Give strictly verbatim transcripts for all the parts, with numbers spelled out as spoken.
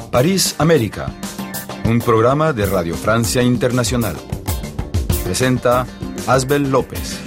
París, América, un programa de Radio Francia Internacional. Presenta Asbel López.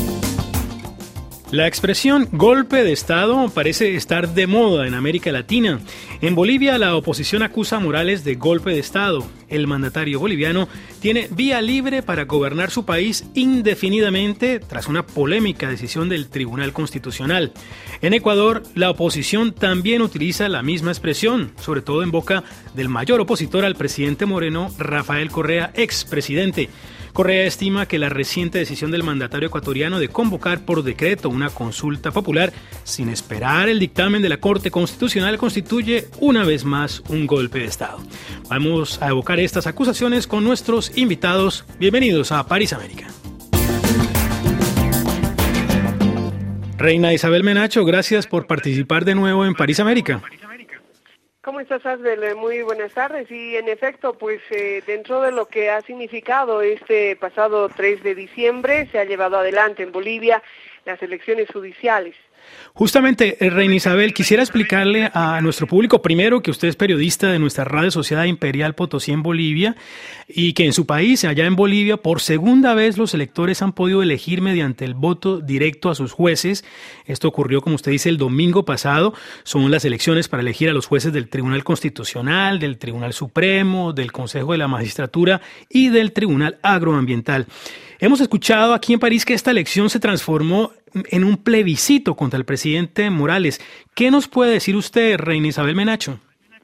La expresión golpe de Estado parece estar de moda en América Latina. En Bolivia, la oposición acusa a Morales de golpe de Estado. El mandatario boliviano tiene vía libre para gobernar su país indefinidamente tras una polémica decisión del Tribunal Constitucional. En Ecuador, la oposición también utiliza la misma expresión, sobre todo en boca del mayor opositor al presidente Moreno, Rafael Correa, expresidente. Correa estima que la reciente decisión del mandatario ecuatoriano de convocar por decreto una consulta popular sin esperar el dictamen de la Corte Constitucional constituye una vez más un golpe de Estado. Vamos a evocar estas acusaciones con nuestros invitados. Bienvenidos a París, América. Reina Isabel Menacho, gracias por participar de nuevo en París, América. ¿Cómo estás, Asbel? Muy buenas tardes. Y en efecto, pues eh, dentro de lo que ha significado este pasado tres de diciembre, se ha llevado adelante en Bolivia las elecciones judiciales. Justamente, Reina Isabel, quisiera explicarle a nuestro público primero que usted es periodista de nuestra radio Sociedad Imperial Potosí en Bolivia y que en su país, allá en Bolivia, por segunda vez los electores han podido elegir mediante el voto directo a sus jueces. Esto ocurrió, como usted dice, el domingo pasado. Son las elecciones para elegir a los jueces del Tribunal Constitucional, del Tribunal Supremo, del Consejo de la Magistratura y del Tribunal Agroambiental. Hemos escuchado aquí en París que esta elección se transformó en un plebiscito contra el presidente Morales. ¿Qué nos puede decir usted, Reina Isabel Menacho?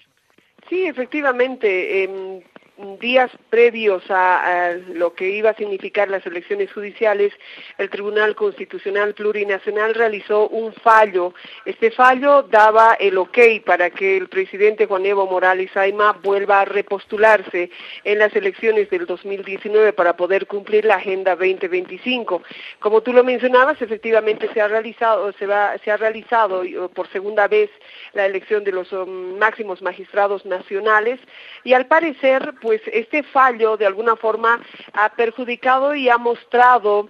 Sí, efectivamente, eh, días previos a, a lo que iba a significar las elecciones judiciales, el Tribunal Constitucional Plurinacional realizó un fallo. Este fallo daba el ok para que el presidente Juan Evo Morales Ayma vuelva a repostularse en las elecciones del dos mil diecinueve para poder cumplir la Agenda veinte veinticinco. Como tú lo mencionabas, efectivamente se ha realizado, se va, se ha realizado por segunda vez la elección de los um, máximos magistrados nacionales y al parecer, pues pues este fallo de alguna forma ha perjudicado y ha mostrado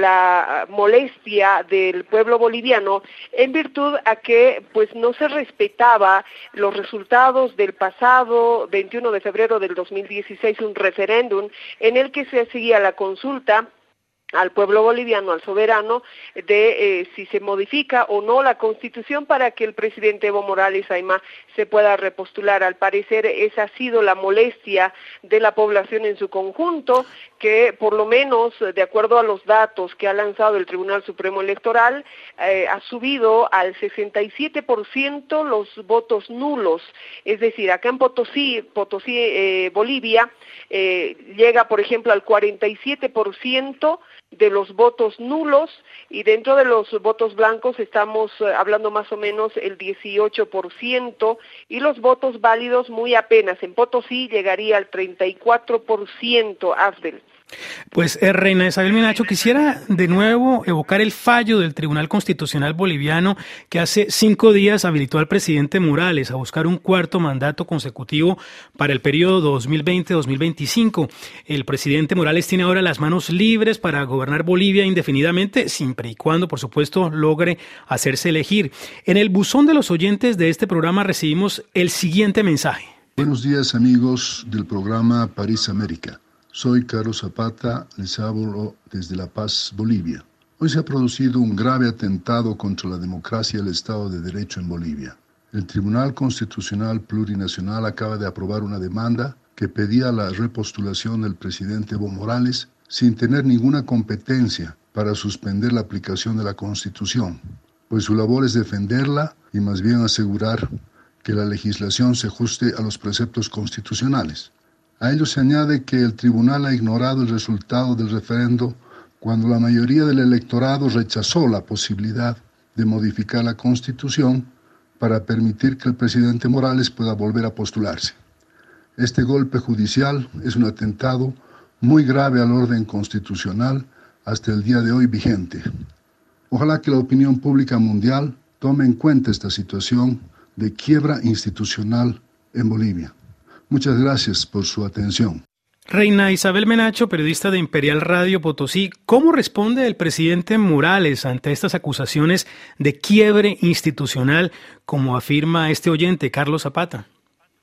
la molestia del pueblo boliviano en virtud a que pues no se respetaba los resultados del pasado veintiuno de febrero del dos mil dieciséis, un referéndum en el que se hacía la consulta al pueblo boliviano, al soberano, de eh, si se modifica o no la Constitución para que el presidente Evo Morales Ayma se pueda repostular. Al parecer esa ha sido la molestia de la población en su conjunto, que por lo menos, de acuerdo a los datos que ha lanzado el Tribunal Supremo Electoral, eh, ha subido al sesenta y siete por ciento los votos nulos. Es decir, acá en Potosí, Potosí eh, Bolivia, eh, llega por ejemplo al cuarenta y siete por ciento de los votos nulos y dentro de los votos blancos estamos eh, hablando más o menos el dieciocho por ciento y los votos válidos muy apenas. En Potosí llegaría al treinta y cuatro por ciento, Asbel. Pues, eh, Reina Isabel Menacho, quisiera de nuevo evocar el fallo del Tribunal Constitucional Boliviano que hace cinco días habilitó al presidente Morales a buscar un cuarto mandato consecutivo para el periodo dos mil veinte a dos mil veinticinco. El presidente Morales tiene ahora las manos libres para gobernar Bolivia indefinidamente, siempre y cuando, por supuesto, logre hacerse elegir. En el buzón de los oyentes de este programa recibimos el siguiente mensaje. Buenos días, amigos del programa París América. Soy Carlos Zapata, les hablo desde La Paz, Bolivia. Hoy se ha producido un grave atentado contra la democracia y el Estado de Derecho en Bolivia. El Tribunal Constitucional Plurinacional acaba de aprobar una demanda que pedía la repostulación del presidente Evo Morales sin tener ninguna competencia para suspender la aplicación de la Constitución, pues su labor es defenderla y más bien asegurar que la legislación se ajuste a los preceptos constitucionales. A ello se añade que el tribunal ha ignorado el resultado del referendo cuando la mayoría del electorado rechazó la posibilidad de modificar la Constitución para permitir que el presidente Morales pueda volver a postularse. Este golpe judicial es un atentado muy grave al orden constitucional hasta el día de hoy vigente. Ojalá que la opinión pública mundial tome en cuenta esta situación de quiebra institucional en Bolivia. Muchas gracias por su atención. Reina Isabel Menacho, periodista de Imperial Radio Potosí, ¿cómo responde el presidente Morales ante estas acusaciones de quiebre institucional, como afirma este oyente, Carlos Zapata?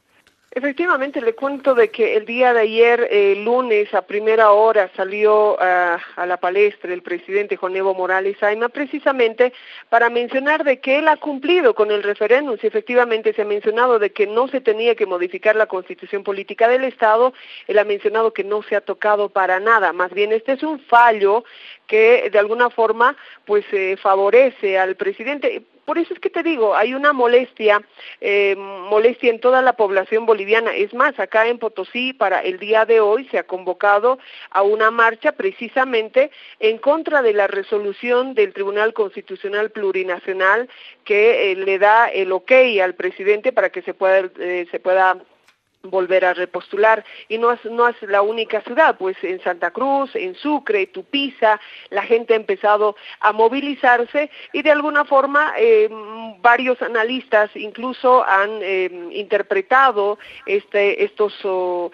Efectivamente, le cuento de que el día de ayer, eh, lunes, a primera hora, salió uh, a la palestra el presidente Juan Evo Morales Ayma, precisamente para mencionar de que él ha cumplido con el referéndum. Si efectivamente se ha mencionado de que no se tenía que modificar la constitución política del Estado, él ha mencionado que no se ha tocado para nada. Más bien, este es un fallo que de alguna forma pues eh, favorece al presidente. Por eso es que te digo, hay una molestia, eh, molestia en toda la población boliviana. Es más, acá en Potosí, para el día de hoy, se ha convocado a una marcha precisamente en contra de la resolución del Tribunal Constitucional Plurinacional que eh, le da el ok al presidente para que se pueda, eh, se pueda volver a repostular. Y no es, no es la única ciudad, pues en Santa Cruz, en Sucre, Tupiza, la gente ha empezado a movilizarse y de alguna forma eh, varios analistas incluso han eh, interpretado este, estos, oh,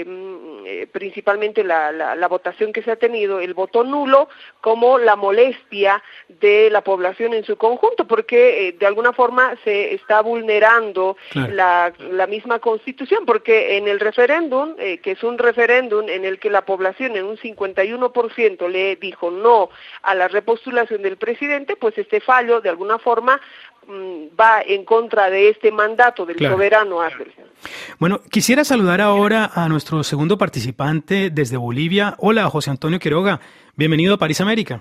eh, principalmente la, la, la votación que se ha tenido, el voto nulo, como la molestia de la población en su conjunto, porque eh, de alguna forma se está vulnerando claro. la, la misma Constitución, porque en el referéndum, eh, que es un referéndum en el que la población en un cincuenta y uno por ciento le dijo no a la repostulación del presidente, pues este fallo de alguna forma mmm, va en contra de este mandato del claro. soberano Ángel. Bueno, quisiera saludar ahora a nuestro segundo participante desde Bolivia. Hola, José Antonio Quiroga, bienvenido a París América.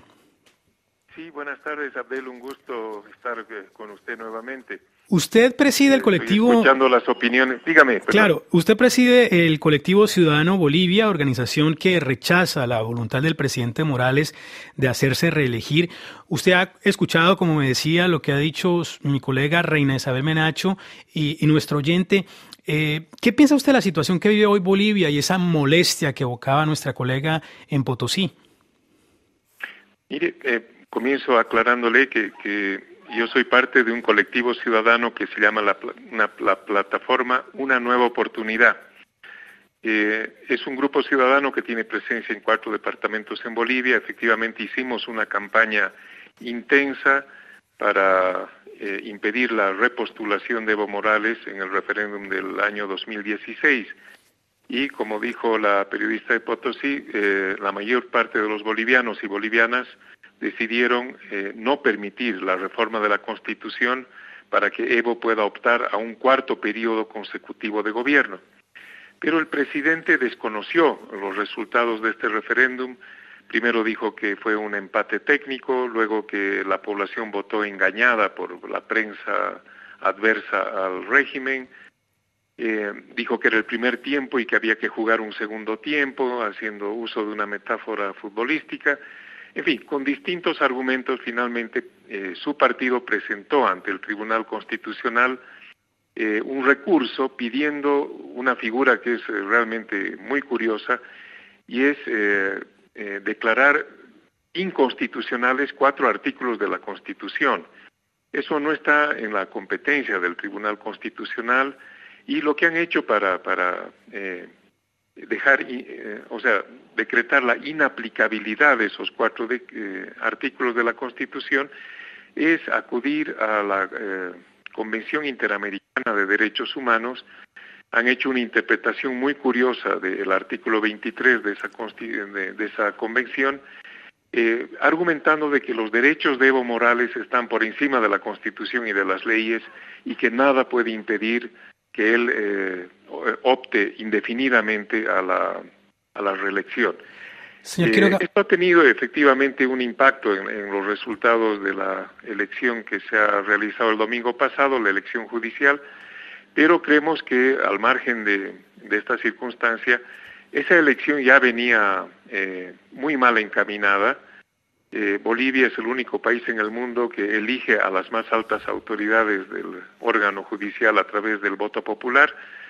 Sí, buenas tardes, Abdel, un gusto estar con usted nuevamente. Usted preside el colectivo... Estoy escuchando las opiniones, dígame. Perdón. Claro, usted preside el colectivo Ciudadano Bolivia, organización que rechaza la voluntad del presidente Morales de hacerse reelegir. Usted ha escuchado, como me decía, lo que ha dicho mi colega Reina Isabel Menacho y, y nuestro oyente. Eh, ¿Qué piensa usted de la situación que vive hoy Bolivia y esa molestia que evocaba nuestra colega en Potosí? Mire, eh, comienzo aclarándole que... que yo soy parte de un colectivo ciudadano que se llama la, una, la plataforma Una Nueva Oportunidad. Eh, es un grupo ciudadano que tiene presencia en cuatro departamentos en Bolivia. Efectivamente hicimos una campaña intensa para eh, impedir la repostulación de Evo Morales en el referéndum del año dos mil dieciséis. Y como dijo la periodista de Potosí, eh, la mayor parte de los bolivianos y bolivianas decidieron eh, no permitir la reforma de la Constitución para que Evo pueda optar a un cuarto periodo consecutivo de gobierno. Pero el presidente desconoció los resultados de este referéndum. Primero dijo que fue un empate técnico, luego que la población votó engañada por la prensa adversa al régimen. Eh, dijo que era el primer tiempo y que había que jugar un segundo tiempo, haciendo uso de una metáfora futbolística. En fin, con distintos argumentos, finalmente eh, su partido presentó ante el Tribunal Constitucional eh, un recurso pidiendo una figura que es eh, realmente muy curiosa, y es eh, eh, declarar inconstitucionales cuatro artículos de la Constitución. Eso no está en la competencia del Tribunal Constitucional, y lo que han hecho para... para eh, dejar, eh, o sea, decretar la inaplicabilidad de esos cuatro de, eh, artículos de la Constitución es acudir a la eh, Convención Interamericana de Derechos Humanos. Han hecho una interpretación muy curiosa del artículo veintitrés de esa, de, de esa convención, eh, argumentando de que los derechos de Evo Morales están por encima de la Constitución y de las leyes y que nada puede impedir que él eh, opte indefinidamente a la, a la reelección. Señor Quiroga. Eh, esto ha tenido efectivamente un impacto en, en los resultados de la elección que se ha realizado el domingo pasado, la elección judicial, pero creemos que al margen de, de esta circunstancia, esa elección ya venía eh, muy mal encaminada. Eh, Bolivia es el único país en el mundo que elige a las más altas autoridades del órgano judicial a través del voto popular.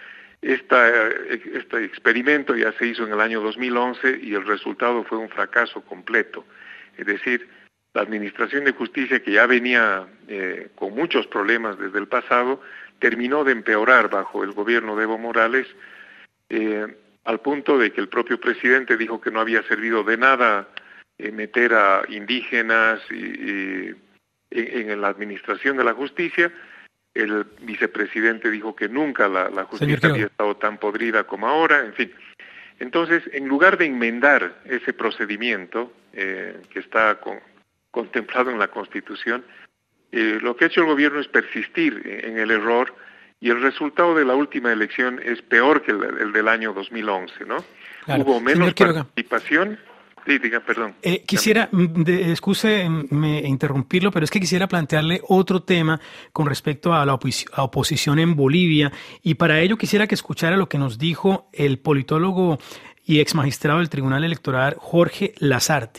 Esta, este experimento ya se hizo en el año dos mil once y el resultado fue un fracaso completo. Es decir, la Administración de Justicia, que ya venía eh, con muchos problemas desde el pasado, terminó de empeorar bajo el gobierno de Evo Morales, eh, al punto de que el propio presidente dijo que no había servido de nada eh, meter a indígenas y, y, en, en la administración de la justicia, el vicepresidente dijo que nunca la, la justicia había estado tan podrida como ahora, en fin. Entonces, en lugar de enmendar ese procedimiento eh, que está con, contemplado en la Constitución, eh, lo que ha hecho el gobierno es persistir en el error, y el resultado de la última elección es peor que el, el del año dos mil once, ¿no? Claro. Hubo menos Señor participación. Sí, diga, perdón. Eh, quisiera, de, excuse me, interrumpirlo, pero es que quisiera plantearle otro tema con respecto a la opos- a oposición en Bolivia, y para ello quisiera que escuchara lo que nos dijo el politólogo y ex magistrado del Tribunal Electoral, Jorge Lasarte.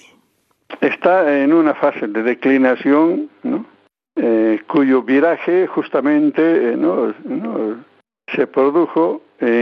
Está en una fase de declinación, ¿no? Eh, cuyo viraje justamente eh, ¿no? ¿no? se produjo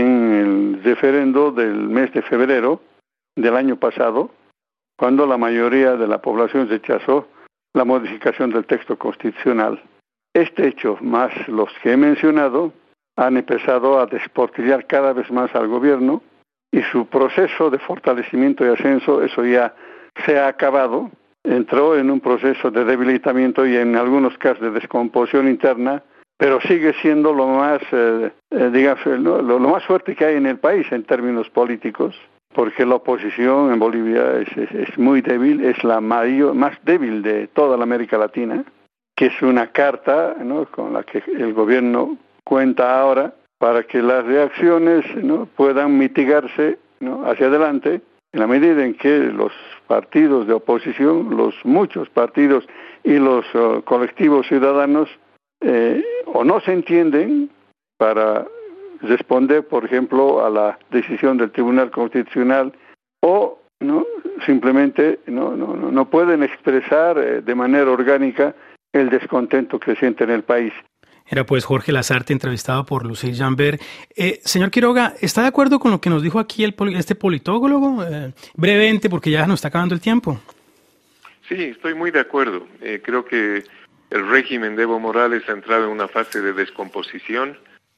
en el referendo del mes de febrero del año pasado, cuando la mayoría de la población rechazó la modificación del texto constitucional. Este hecho, más los que he mencionado, han empezado a desportillar cada vez más al gobierno, y su proceso de fortalecimiento y ascenso, eso ya se ha acabado. Entró en un proceso de debilitamiento y en algunos casos de descomposición interna, pero sigue siendo lo más, eh, eh, digamos, lo, lo más fuerte que hay en el país en términos políticos, porque la oposición en Bolivia es, es, es muy débil, es la mayor, más débil de toda la América Latina, que es una carta, ¿no?, con la que el gobierno cuenta ahora para que las reacciones, ¿no?, puedan mitigarse, ¿no?, hacia adelante, en la medida en que los partidos de oposición, los muchos partidos y los uh, colectivos ciudadanos eh, o no se entienden para responder, por ejemplo, a la decisión del Tribunal Constitucional, o no simplemente no no no pueden expresar eh, de manera orgánica el descontento creciente en el país. Era pues Jorge Lasarte, entrevistado por Lucille Jambert. Eh, señor Quiroga, ¿está de acuerdo con lo que nos dijo aquí el, este politólogo? Eh, brevemente, porque ya nos está acabando el tiempo. Sí, estoy muy de acuerdo. Eh, creo que el régimen de Evo Morales ha entrado en una fase de descomposición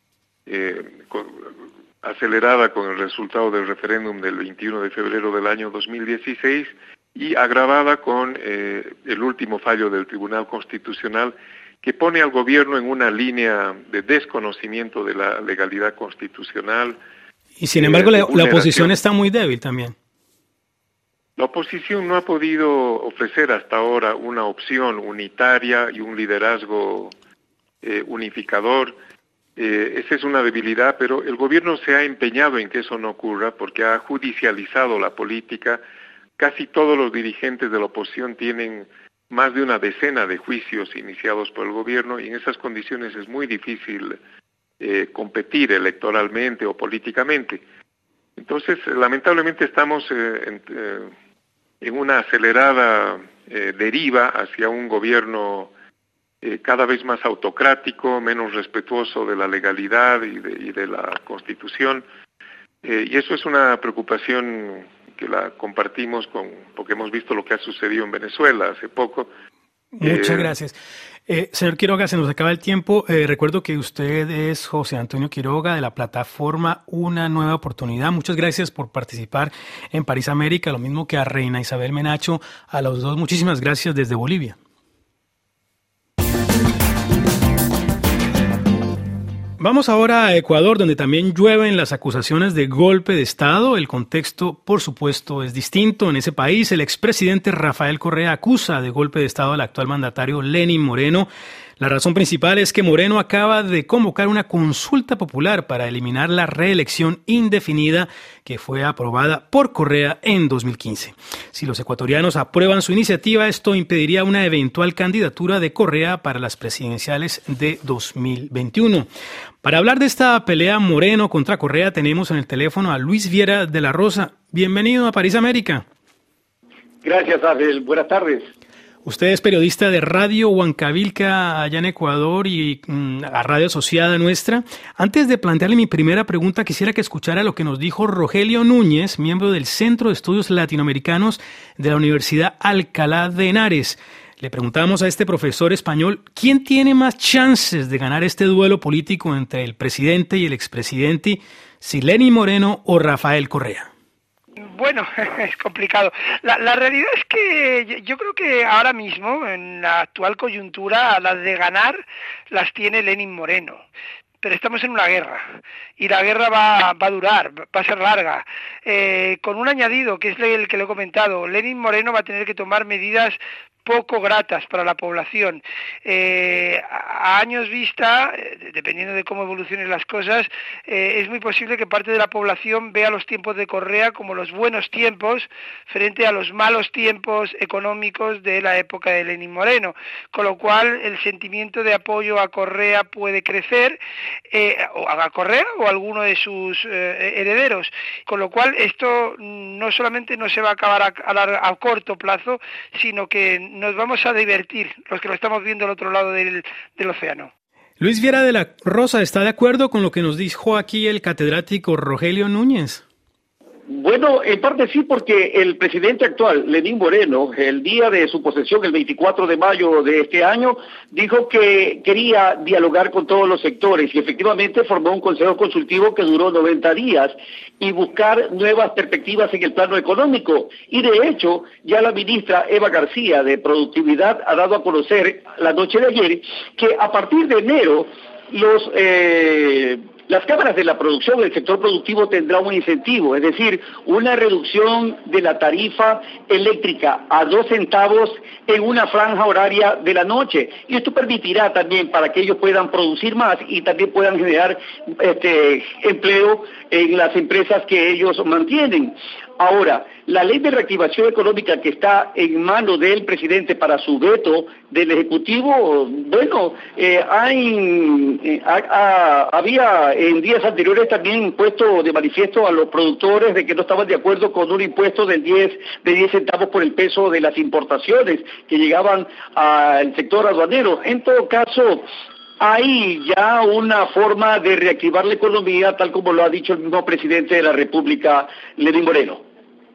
eh, con, acelerada con el resultado del referéndum del veintiuno de febrero del año dos mil dieciséis y agravada con eh, el último fallo del Tribunal Constitucional, que pone al gobierno en una línea de desconocimiento de la legalidad constitucional. Y sin embargo, eh, la, la oposición está muy débil también. La oposición no ha podido ofrecer hasta ahora una opción unitaria y un liderazgo eh, unificador. Eh, esa es una debilidad, pero el gobierno se ha empeñado en que eso no ocurra porque ha judicializado la política. Casi todos los dirigentes de la oposición tienen más de una decena de juicios iniciados por el gobierno, y en esas condiciones es muy difícil eh, competir electoralmente o políticamente. Entonces, lamentablemente estamos eh, en, eh, en una acelerada eh, deriva hacia un gobierno eh, cada vez más autocrático, menos respetuoso de la legalidad y de, y de la Constitución, eh, y eso es una preocupación que la compartimos con, porque hemos visto lo que ha sucedido en Venezuela hace poco. Muchas eh, gracias. Eh, señor Quiroga, se nos acaba el tiempo. Eh, recuerdo que usted es José Antonio Quiroga, de la plataforma Una Nueva Oportunidad. Muchas gracias por participar en París América, lo mismo que a Reina Isabel Menacho. A los dos, muchísimas gracias desde Bolivia. Vamos ahora a Ecuador, donde también llueven las acusaciones de golpe de Estado. El contexto, por supuesto, es distinto. En ese país, el expresidente Rafael Correa acusa de golpe de Estado al actual mandatario Lenín Moreno. La razón principal es que Moreno acaba de convocar una consulta popular para eliminar la reelección indefinida que fue aprobada por Correa en dos mil quince. Si los ecuatorianos aprueban su iniciativa, esto impediría una eventual candidatura de Correa para las presidenciales de dos mil veintiuno. Para hablar de esta pelea Moreno contra Correa, tenemos en el teléfono a Luis Viera de la Rosa. Bienvenido a París América. Gracias, Abel. Buenas tardes. Usted es periodista de Radio Huancavilca allá en Ecuador y mm, a Radio Asociada Nuestra. Antes de plantearle mi primera pregunta, quisiera que escuchara lo que nos dijo Rogelio Núñez, miembro del Centro de Estudios Latinoamericanos de la Universidad Alcalá de Henares. Le preguntamos a este profesor español, ¿quién tiene más chances de ganar este duelo político entre el presidente y el expresidente, si Lenín Moreno o Rafael Correa? Bueno, es complicado. La, la realidad es que yo creo que ahora mismo, en la actual coyuntura, las de ganar las tiene Lenin Moreno. Pero estamos en una guerra y la guerra va, va a durar, va a ser larga. Eh, con un añadido, que es el que le he comentado, Lenin Moreno va a tener que tomar medidas poco gratas para la población. Eh, a años vista, eh, dependiendo de cómo evolucionen las cosas, eh, es muy posible que parte de la población vea los tiempos de Correa como los buenos tiempos frente a los malos tiempos económicos de la época de Lenin Moreno, con lo cual el sentimiento de apoyo a Correa puede crecer, eh, o a Correa o a alguno de sus eh, herederos, con lo cual esto no solamente no se va a acabar a, a, a corto plazo, sino que nos vamos a divertir los que lo estamos viendo al otro lado del, del océano. Luis Viera de la Rosa, ¿está de acuerdo con lo que nos dijo aquí el catedrático Rogelio Núñez? Bueno, en parte sí, porque el presidente actual, Lenín Moreno, el día de su posesión, el veinticuatro de mayo de este año, dijo que quería dialogar con todos los sectores y efectivamente formó un consejo consultivo que duró noventa días y buscar nuevas perspectivas en el plano económico. Y de hecho, ya la ministra Eva García de Productividad ha dado a conocer la noche de ayer que a partir de enero los... Eh, Las cámaras de la producción, el sector productivo tendrá un incentivo, es decir, una reducción de la tarifa eléctrica a dos centavos en una franja horaria de la noche. Y esto permitirá también para que ellos puedan producir más y también puedan generar este empleo en las empresas que ellos mantienen. Ahora, la ley de reactivación económica que está en manos del presidente para su veto del Ejecutivo, bueno, eh, hay, eh, ha, ha, había en días anteriores también puesto de manifiesto a los productores de que no estaban de acuerdo con un impuesto del diez, de diez centavos por el peso de las importaciones que llegaban al sector aduanero. En todo caso, hay ya una forma de reactivar la economía, tal como lo ha dicho el mismo presidente de la República, Lenín Moreno.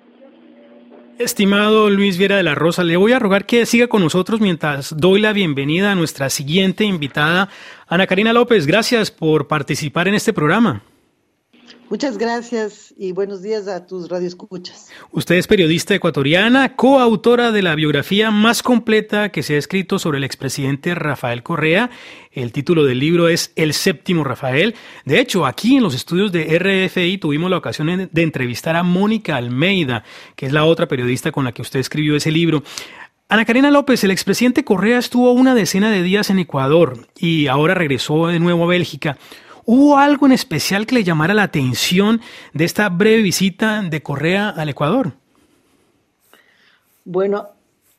Estimado Luis Viera de la Rosa, le voy a rogar que siga con nosotros mientras doy la bienvenida a nuestra siguiente invitada, Ana Karina López. Gracias por participar en este programa. Muchas gracias y buenos días a tus radioescuchas. Usted es periodista ecuatoriana, coautora de la biografía más completa que se ha escrito sobre el expresidente Rafael Correa. El título del libro es El Séptimo Rafael. De hecho, aquí en los estudios de R F I tuvimos la ocasión de entrevistar a Mónica Almeida, que es la otra periodista con la que usted escribió ese libro. Ana Karina López, el expresidente Correa estuvo una decena de días en Ecuador y ahora regresó de nuevo a Bélgica. ¿Hubo algo en especial que le llamara la atención de esta breve visita de Correa al Ecuador? Bueno,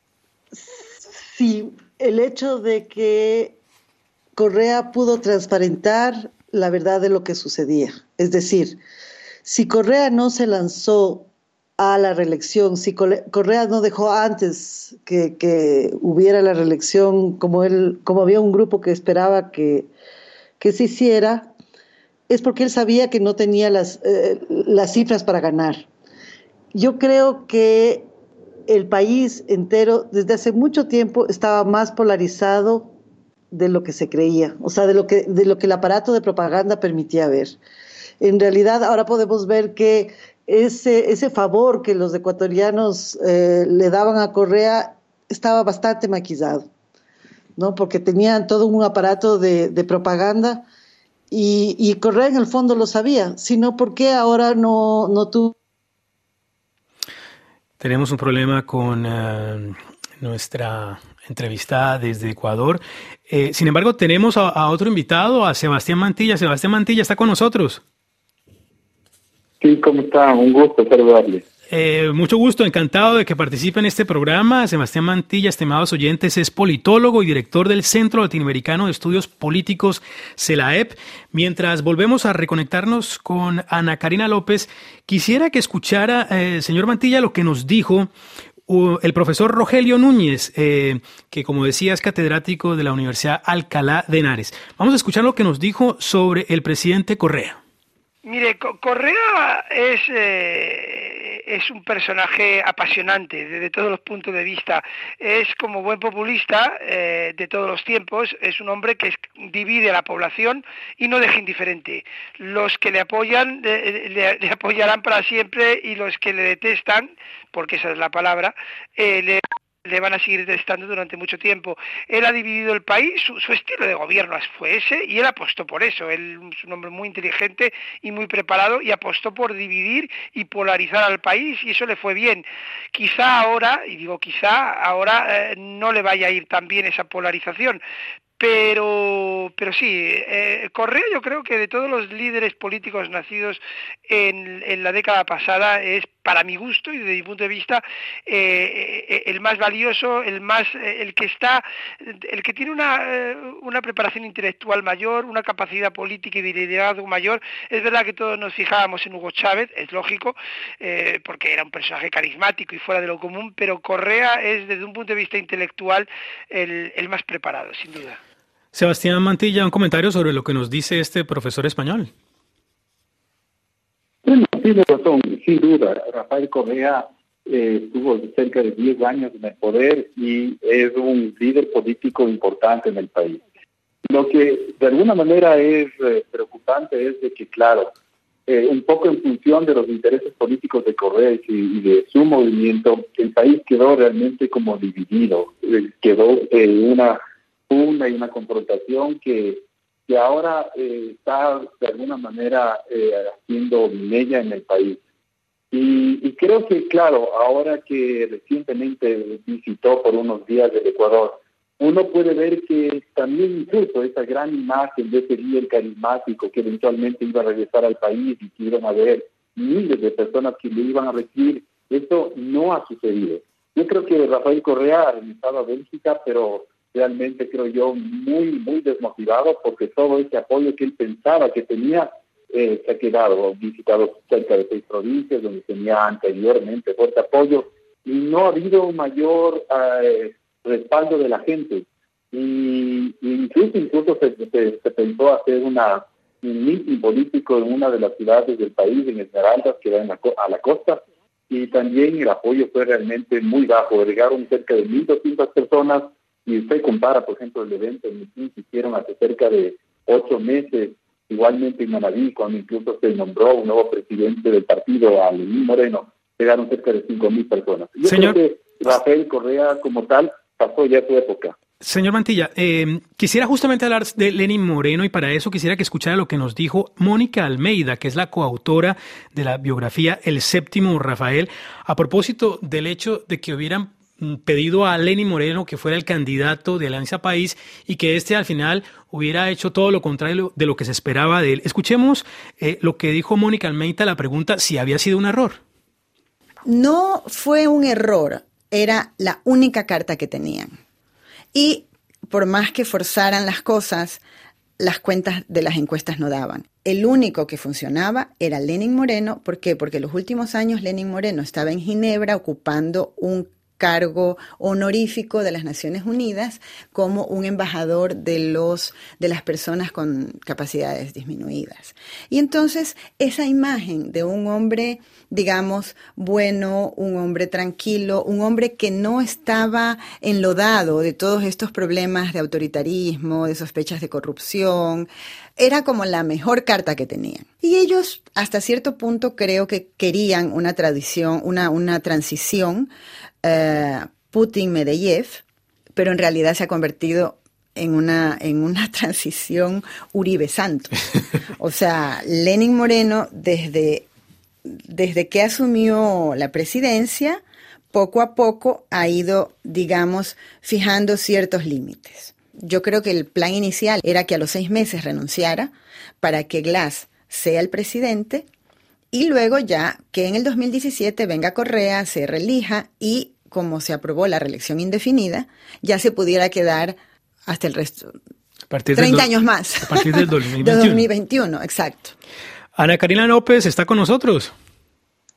sí, el hecho de que Correa pudo transparentar la verdad de lo que sucedía. Es decir, si Correa no se lanzó a la reelección, si Correa no dejó antes que, que hubiera la reelección, como él, como había un grupo que esperaba que, que se hiciera, es porque él sabía que no tenía las, eh, las cifras para ganar. Yo creo que el país entero, desde hace mucho tiempo, estaba más polarizado de lo que se creía, o sea, de lo que, de lo que el aparato de propaganda permitía ver. En realidad, ahora podemos ver que ese, ese favor que los ecuatorianos eh, le daban a Correa estaba bastante maquillado, ¿no? Porque tenían todo un aparato de, de propaganda. Y, y Correa en el fondo lo sabía, sino ¿por qué ahora no, no tuvo? Tenemos un problema con uh, nuestra entrevistada desde Ecuador. Eh, sin embargo, tenemos a, a otro invitado, a Sebastián Mantilla. Sebastián Mantilla está con nosotros. Sí, ¿cómo está? Un gusto saludarle. Eh, mucho gusto, encantado de que participe en este programa. Sebastián Mantilla, estimados oyentes, es politólogo y director del Centro Latinoamericano de Estudios Políticos, CELAEP. Mientras volvemos a reconectarnos con Ana Karina López, quisiera que escuchara, eh, señor Mantilla, lo que nos dijo uh, el profesor Rogelio Núñez, eh, que como decía es catedrático de la Universidad Alcalá de Henares. Vamos a escuchar lo que nos dijo sobre el presidente Correa. Mire, Correa es, eh, es un personaje apasionante desde todos los puntos de vista. Es como buen populista eh, de todos los tiempos, es un hombre que es, divide a la población y no deja indiferente. Los que le apoyan le, le, le apoyarán para siempre y los que le detestan, porque esa es la palabra, eh, le le van a seguir detestando durante mucho tiempo. Él ha dividido el país, su, su estilo de gobierno fue ese y él apostó por eso. Él es un hombre muy inteligente y muy preparado y apostó por dividir y polarizar al país y eso le fue bien. Quizá ahora, y digo quizá, ahora eh, no le vaya a ir tan bien esa polarización. Pero, pero sí, eh, Correa yo creo que de todos los líderes políticos nacidos en, en la década pasada es, para mi gusto y desde mi punto de vista, eh, el más valioso, el más, el que está, el que tiene una, una preparación intelectual mayor, una capacidad política y de liderazgo mayor. Es verdad que todos nos fijábamos en Hugo Chávez, es lógico, eh, porque era un personaje carismático y fuera de lo común, pero Correa es desde un punto de vista intelectual el, el más preparado, sin duda. Sebastián Mantilla, un comentario sobre lo que nos dice este profesor español. Bueno, tiene razón, sin duda. Rafael Correa eh, estuvo cerca de diez años en el poder y es un líder político importante en el país. Lo que de alguna manera es eh, preocupante es de que, claro, eh, un poco en función de los intereses políticos de Correa y, y de su movimiento, el país quedó realmente como dividido, eh, quedó en eh, una... una y una confrontación que, que ahora eh, está de alguna manera eh, haciendo mella en el país. Y, y creo que, claro, ahora que recientemente visitó por unos días el Ecuador, uno puede ver que también incluso esa gran imagen de ese líder carismático que eventualmente iba a regresar al país y que iban a ver miles de personas que le iban a recibir, eso no ha sucedido. Yo creo que Rafael Correa ha regresado a Bélgica, pero realmente creo yo muy muy desmotivado porque todo ese apoyo que él pensaba que tenía eh, se ha quedado. Ha visitado cerca de seis provincias donde tenía anteriormente fuerte apoyo y no ha habido un mayor eh, respaldo de la gente. Y, y incluso incluso se, se, se pensó hacer una un meeting político en una de las ciudades del país, en Esmeraldas, que da en la, a la costa, y también el apoyo fue realmente muy bajo. Llegaron cerca de mil doscientas personas. Y usted compara, por ejemplo, el evento en que hicieron hace cerca de ocho meses, igualmente en Manabí, cuando incluso se nombró un nuevo presidente del partido, a Lenín Moreno, llegaron cerca de cinco mil personas. Yo Señor... creo que Rafael Correa, como tal, pasó ya su época. Señor Mantilla, eh, quisiera justamente hablar de Lenín Moreno y para eso quisiera que escuchara lo que nos dijo Mónica Almeida, que es la coautora de la biografía El Séptimo Rafael, a propósito del hecho de que hubieran pedido a Lenín Moreno que fuera el candidato de Alianza País y que este al final hubiera hecho todo lo contrario de lo que se esperaba de él. Escuchemos eh, lo que dijo Mónica Almeida, la pregunta si había sido un error. No fue un error, era la única carta que tenían. Y por más que forzaran las cosas, las cuentas de las encuestas no daban. El único que funcionaba era Lenín Moreno. ¿Por qué? Porque en los últimos años Lenín Moreno estaba en Ginebra ocupando un cargo honorífico de las Naciones Unidas como un embajador de los de las personas con capacidades disminuidas. Y entonces esa imagen de un hombre, digamos, bueno, un hombre tranquilo, un hombre que no estaba enlodado de todos estos problemas de autoritarismo, de sospechas de corrupción, era como la mejor carta que tenían. Y ellos, hasta cierto punto, creo que querían una tradición, una, una transición Uh, Putin-Medvedev, pero en realidad se ha convertido en una, en una transición Uribe-Santos. O sea, Lenín Moreno, desde, desde que asumió la presidencia, poco a poco ha ido, digamos, fijando ciertos límites. Yo creo que el plan inicial era que a los seis meses renunciara para que Glass sea el presidente. Y luego ya que en el dos mil diecisiete venga Correa, se reelija y como se aprobó la reelección indefinida, ya se pudiera quedar hasta el resto, a partir treinta do, años más. A partir del dos mil veintiuno. De dos mil veintiuno, exacto. Ana Karina López está con nosotros.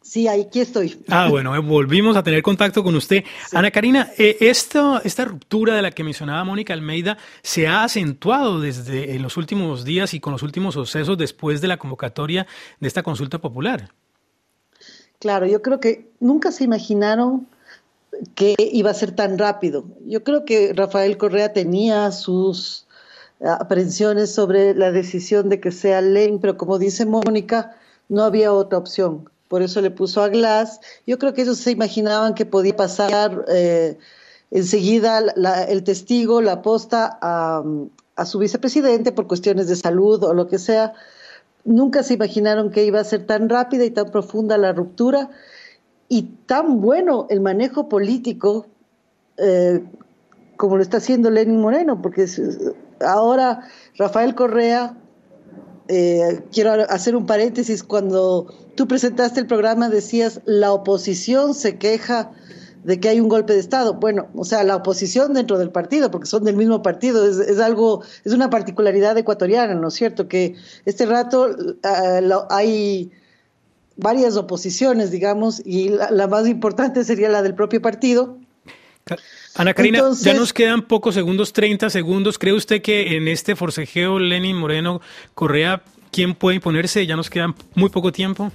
Sí, aquí estoy. Ah, bueno, eh, volvimos a tener contacto con usted. Sí. Ana Karina, eh, esto, esta ruptura de la que mencionaba Mónica Almeida se ha acentuado desde en los últimos días y con los últimos sucesos después de la convocatoria de esta consulta popular. Claro, yo creo que nunca se imaginaron que iba a ser tan rápido. Yo creo que Rafael Correa tenía sus aprensiones sobre la decisión de que sea Lenin, pero como dice Mónica, no había otra opción. Por eso le puso a Glass. Yo creo que ellos se imaginaban que podía pasar eh, enseguida la, el testigo, la posta a, a su vicepresidente por cuestiones de salud o lo que sea. Nunca se imaginaron que iba a ser tan rápida y tan profunda la ruptura y tan bueno el manejo político eh, como lo está haciendo Lenín Moreno, porque ahora Rafael Correa... Eh, quiero hacer un paréntesis, cuando tú presentaste el programa decías la oposición se queja de que hay un golpe de Estado. Bueno, o sea, la oposición dentro del partido, porque son del mismo partido, es, es algo, es una particularidad ecuatoriana, ¿no es cierto? Que este rato uh, lo, hay varias oposiciones, digamos, y la, la más importante sería la del propio partido. Ana Karina, Entonces, ya nos quedan pocos segundos, treinta segundos. ¿Cree usted que en este forcejeo Lenín Moreno Correa, quién puede imponerse? Ya nos queda muy poco tiempo.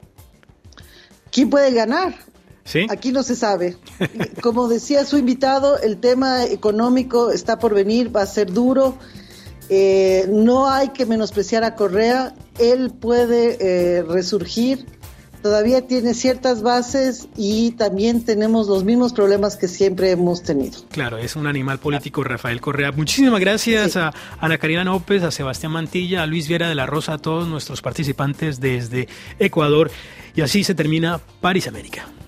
¿Quién puede ganar? ¿Sí? Aquí no se sabe. Como decía su invitado, el tema económico está por venir, va a ser duro. Eh, no hay que menospreciar a Correa. Él puede eh, resurgir. Todavía tiene ciertas bases y también tenemos los mismos problemas que siempre hemos tenido. Claro, es un animal político, Rafael Correa. Muchísimas gracias sí. a Ana Karina López, a Sebastián Mantilla, a Luis Viera de la Rosa, a todos nuestros participantes desde Ecuador. Y así se termina París América.